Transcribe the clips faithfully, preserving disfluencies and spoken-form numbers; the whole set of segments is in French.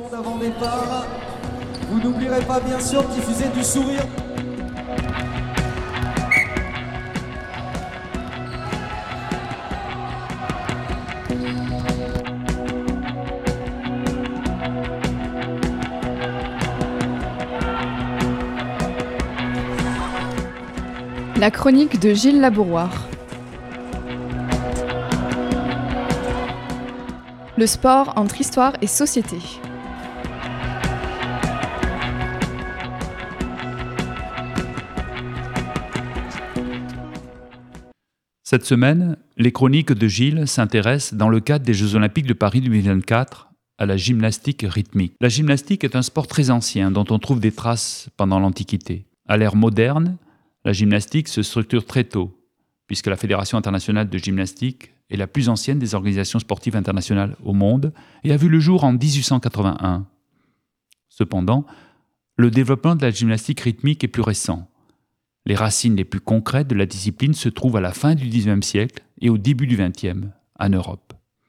secondes avant le départ. Vous n'oublierez pas bien sûr de diffuser du sourire. La chronique de Gilles Labouroire. Le sport entre histoire et société. Cette semaine, les chroniques de Gilles s'intéressent, dans le cadre des Jeux Olympiques de Paris deux mille vingt-quatre, à la gymnastique rythmique. La gymnastique est un sport très ancien dont on trouve des traces pendant l'Antiquité. À l'ère moderne, la gymnastique se structure très tôt, puisque la Fédération internationale de gymnastique est la plus ancienne des organisations sportives internationales au monde et a vu le jour en dix-huit cent quatre-vingt-un. Cependant, le développement de la gymnastique rythmique est plus récent. Les racines les plus concrètes de la discipline se trouvent à la fin du dix-neuvième siècle et au début du vingtième, en Europe.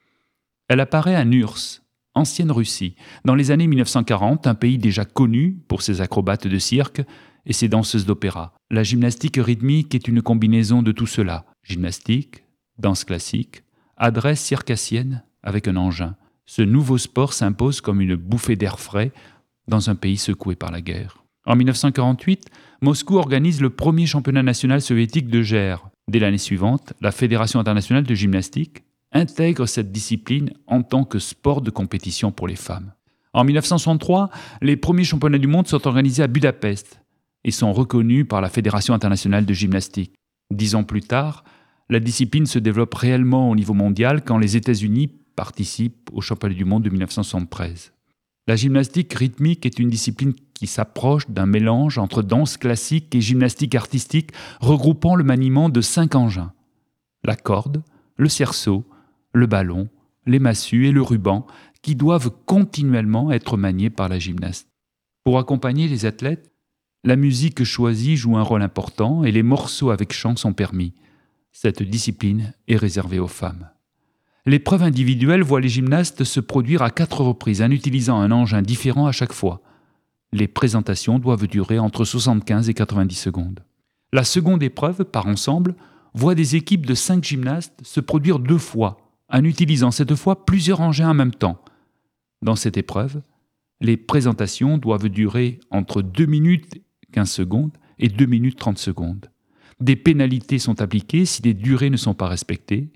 Elle apparaît à N U R S, ancienne Russie, dans les années mille neuf cent quarante, un pays déjà connu pour ses acrobates de cirque et ses danseuses d'opéra. La gymnastique rythmique est une combinaison de tout cela. Gymnastique, danse classique, adresse circassienne avec un engin. Ce nouveau sport s'impose comme une bouffée d'air frais dans un pays secoué par la guerre. En mille neuf cent quarante-huit, Moscou organise le premier championnat national soviétique de G E R. Dès l'année suivante, la Fédération internationale de gymnastique intègre cette discipline en tant que sport de compétition pour les femmes. En mille neuf cent soixante-trois, les premiers championnats du monde sont organisés à Budapest et sont reconnus par la Fédération internationale de gymnastique. Dix ans plus tard, la discipline se développe réellement au niveau mondial quand les États-Unis participent au championnat du monde de mille neuf cent soixante-treize. La gymnastique rythmique est une discipline qui s'approche d'un mélange entre danse classique et gymnastique artistique, regroupant le maniement de cinq engins: la corde, le cerceau, le ballon, les massues et le ruban, qui doivent continuellement être maniés par la gymnaste. Pour accompagner les athlètes, la musique choisie joue un rôle important et les morceaux avec chant sont permis. Cette discipline est réservée aux femmes. L'épreuve individuelle voit les gymnastes se produire à quatre reprises en utilisant un engin différent à chaque fois. Les présentations doivent durer entre soixante-quinze et quatre-vingt-dix secondes. La seconde épreuve, par ensemble, voit des équipes de cinq gymnastes se produire deux fois, en utilisant cette fois plusieurs engins en même temps. Dans cette épreuve, les présentations doivent durer entre deux minutes quinze secondes et deux minutes trente secondes. Des pénalités sont appliquées si les durées ne sont pas respectées.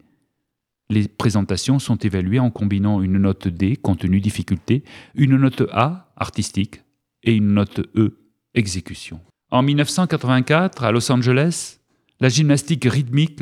Les présentations sont évaluées en combinant une note D, contenu difficulté, une note A, artistique, et une note E, exécution. En mille neuf cent quatre-vingt-quatre, à Los Angeles, la gymnastique rythmique,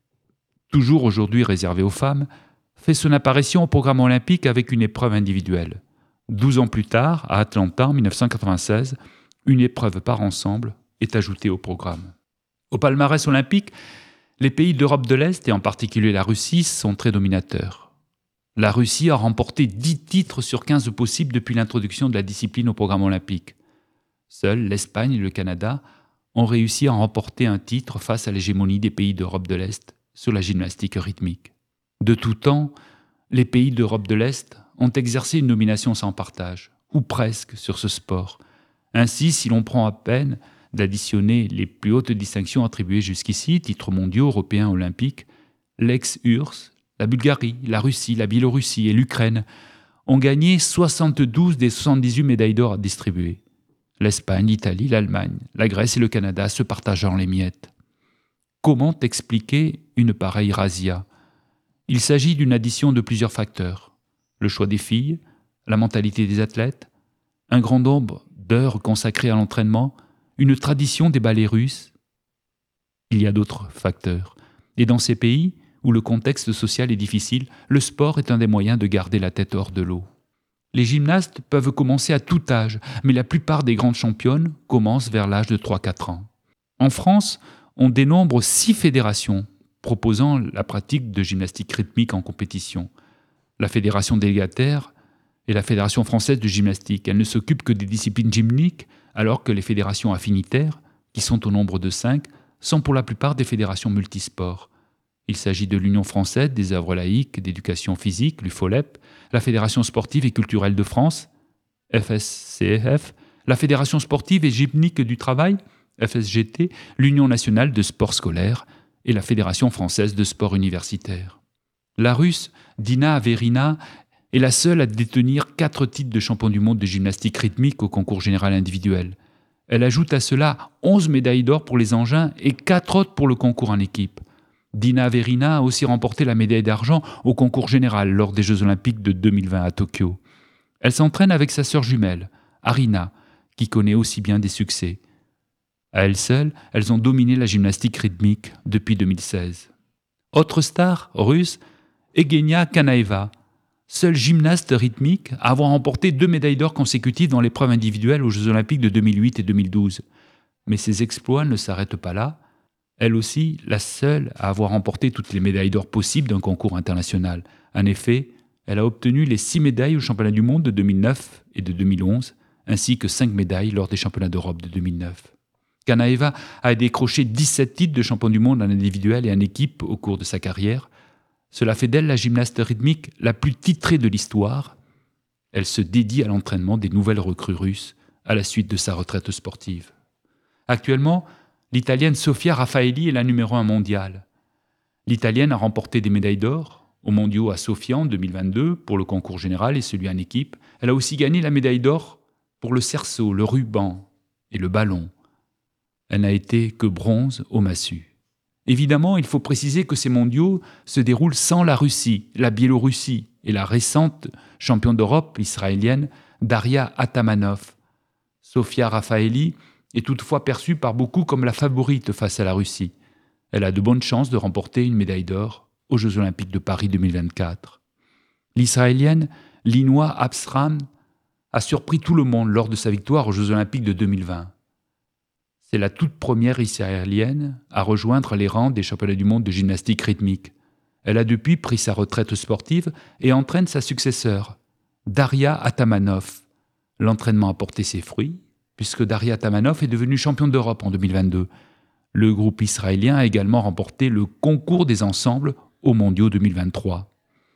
toujours aujourd'hui réservée aux femmes, fait son apparition au programme olympique avec une épreuve individuelle. Douze ans plus tard, à Atlanta, en mille neuf cent quatre-vingt-seize, une épreuve par ensemble est ajoutée au programme. Au palmarès olympique, les pays d'Europe de l'Est, et en particulier la Russie, sont très dominateurs. La Russie a remporté dix titres sur quinze possibles depuis l'introduction de la discipline au programme olympique. Seuls l'Espagne et le Canada ont réussi à remporter un titre face à l'hégémonie des pays d'Europe de l'Est sur la gymnastique rythmique. De tout temps, les pays d'Europe de l'Est ont exercé une domination sans partage, ou presque, sur ce sport. Ainsi, si l'on prend à peine d'additionner les plus hautes distinctions attribuées jusqu'ici, titres mondiaux, européens, olympiques, l'ex-U R S S, la Bulgarie, la Russie, la Biélorussie et l'Ukraine ont gagné soixante-douze des soixante-dix-huit médailles d'or distribuées. L'Espagne, l'Italie, l'Allemagne, la Grèce et le Canada se partageant les miettes. Comment expliquer une pareille razzia ? Il s'agit d'une addition de plusieurs facteurs. Le choix des filles, la mentalité des athlètes, un grand nombre d'heures consacrées à l'entraînement, une tradition des ballets russes. Il y a d'autres facteurs. Et dans ces pays, où le contexte social est difficile, le sport est un des moyens de garder la tête hors de l'eau. Les gymnastes peuvent commencer à tout âge, mais la plupart des grandes championnes commencent vers l'âge de trois à quatre ans. En France, on dénombre six fédérations proposant la pratique de gymnastique rythmique en compétition. La fédération délégataire est la Fédération française de gymnastique. Elle ne s'occupe que des disciplines gymniques, alors que les fédérations affinitaires, qui sont au nombre de cinq, sont pour la plupart des fédérations multisports. Il s'agit de l'Union française des œuvres laïques d'éducation physique, l'U F O L E P, la Fédération sportive et culturelle de France, F S C F, la Fédération sportive et gymnique du travail, F S G T, l'Union nationale de sport scolaire et la Fédération française de sport universitaire. La Russe Dina Averina est la seule à détenir quatre titres de champion du monde de gymnastique rythmique au concours général individuel. Elle ajoute à cela onze médailles d'or pour les engins et quatre autres pour le concours en équipe. Dina Averina a aussi remporté la médaille d'argent au concours général lors des Jeux olympiques de deux mille vingt à Tokyo. Elle s'entraîne avec sa sœur jumelle, Arina, qui connaît aussi bien des succès. À elles seules, elles ont dominé la gymnastique rythmique depuis deux mille seize. Autre star russe, Evgenia Kanaeva, seule gymnaste rythmique à avoir remporté deux médailles d'or consécutives dans l'épreuve individuelle aux Jeux olympiques de deux mille huit et deux mille douze. Mais ses exploits ne s'arrêtent pas là. Elle aussi, la seule à avoir remporté toutes les médailles d'or possibles d'un concours international. En effet, elle a obtenu les six médailles aux championnats du monde de deux mille neuf et de deux mille onze, ainsi que cinq médailles lors des championnats d'Europe de deux mille neuf. Kanaeva a décroché dix-sept titres de champion du monde en individuel et en équipe au cours de sa carrière. Cela fait d'elle la gymnaste rythmique la plus titrée de l'histoire. Elle se dédie à l'entraînement des nouvelles recrues russes à la suite de sa retraite sportive. Actuellement, l'Italienne Sofia Raffaelli est la numéro un mondiale. L'Italienne a remporté des médailles d'or aux mondiaux à Sofia en deux mille vingt-deux pour le concours général et celui en équipe. Elle a aussi gagné la médaille d'or pour le cerceau, le ruban et le ballon. Elle n'a été que bronze au massue. Évidemment, il faut préciser que ces mondiaux se déroulent sans la Russie, la Biélorussie et la récente championne d'Europe israélienne Daria Atamanov. Sofia Raffaelli est toutefois perçue par beaucoup comme la favorite face à la Russie. Elle a de bonnes chances de remporter une médaille d'or aux Jeux olympiques de Paris deux mille vingt-quatre. L'Israélienne Linoa Absram a surpris tout le monde lors de sa victoire aux Jeux olympiques de deux mille vingt. C'est la toute première israélienne à rejoindre les rangs des championnats du monde de gymnastique rythmique. Elle a depuis pris sa retraite sportive et entraîne sa successeur, Daria Atamanov. L'entraînement a porté ses fruits, puisque Daria Atamanov est devenue championne d'Europe en deux mille vingt-deux. Le groupe israélien a également remporté le concours des ensembles aux mondiaux deux mille vingt-trois.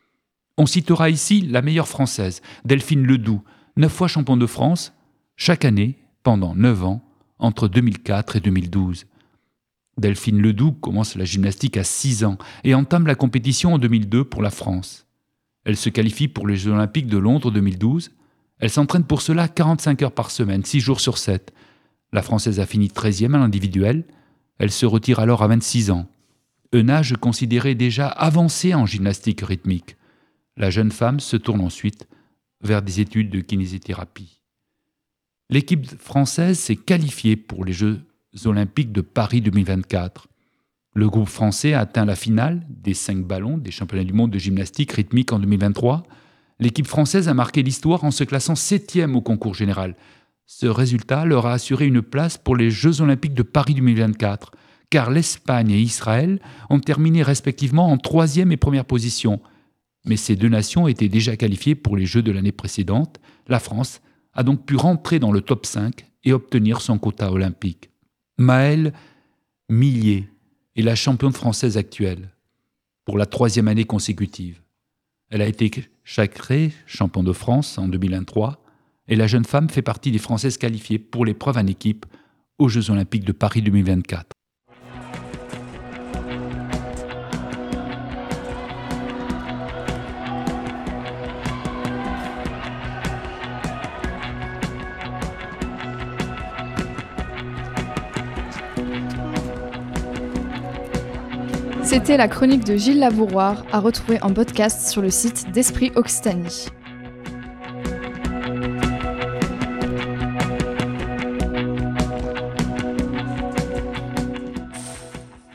On citera ici la meilleure française, Delphine Ledoux, neuf fois championne de France, chaque année, pendant neuf ans, entre deux mille quatre et deux mille douze. Delphine Ledoux commence la gymnastique à six ans et entame la compétition en deux mille deux pour la France. Elle se qualifie pour les Jeux olympiques de Londres deux mille douze. Elle s'entraîne pour cela quarante-cinq heures par semaine, six jours sur sept. La Française a fini treizième à l'individuel. Elle se retire alors à vingt-six ans. Un âge considéré déjà avancé en gymnastique rythmique. La jeune femme se tourne ensuite vers des études de kinésithérapie. L'équipe française s'est qualifiée pour les Jeux olympiques de Paris deux mille vingt-quatre. Le groupe français a atteint la finale des cinq ballons des championnats du monde de gymnastique rythmique en deux mille vingt-trois. L'équipe française a marqué l'histoire en se classant septième au concours général. Ce résultat leur a assuré une place pour les Jeux olympiques de Paris deux mille vingt-quatre, car l'Espagne et Israël ont terminé respectivement en troisième et première position. Mais ces deux nations étaient déjà qualifiées pour les Jeux de l'année précédente. La France a donc pu rentrer dans le top cinq et obtenir son quota olympique. Maëlle Millier est la championne française actuelle, pour la troisième année consécutive. Elle a été sacrée championne de France en deux mille vingt-trois et la jeune femme fait partie des Françaises qualifiées pour l'épreuve en équipe aux Jeux olympiques de Paris deux mille vingt-quatre. C'était la chronique de Gilles Labouroir, à retrouver en podcast sur le site d'Esprit Occitanie.